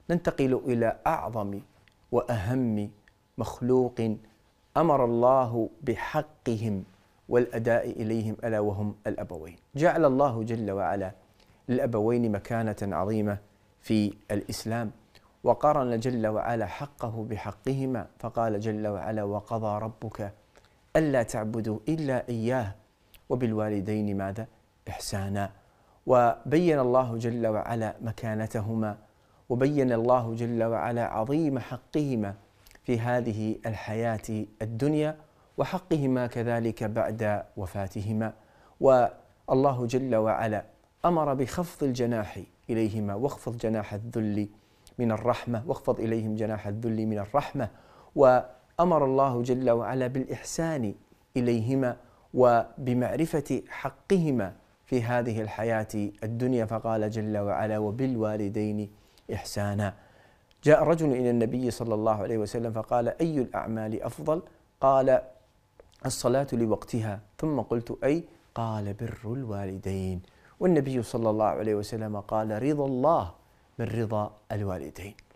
ننتقل إلى أعظم وأهم مخلوق أمر الله بحقهم والأداء إليهم، ألا وهم الأبوين. جعل الله جل وعلا للأبوين مكانة عظيمة في الإسلام، وقارن جل وعلا حقه بحقهما، فقال جل وعلا: وقضى ربك ألا تعبدوا إلا إياه وبالوالدين ماذا؟ إحسانا. وبين الله جل وعلا مكانتهما، وبين الله جل وعلا عظيم حقهما في هذه الحياة الدنيا، وحقهما كذلك بعد وفاتهما. والله جل وعلا أمر بخفض الجناح إليهما، واخفض جناح الذل من الرحمة، واخفض إليهم جناح الذل من الرحمة. وأمر الله جل وعلا بالإحسان إليهما وبمعرفة حقهما في هذه الحياة الدنيا، فقال جل وعلا: وبالوالدين إحسانا. جاء رجل إلى النبي صلى الله عليه وسلم فقال: أي الأعمال أفضل؟ قال: الصلاة لوقتها. ثم قلت: أي؟ قال: بر الوالدين. والنبي صلى الله عليه وسلم قال: رضا الله من رضا الوالدين.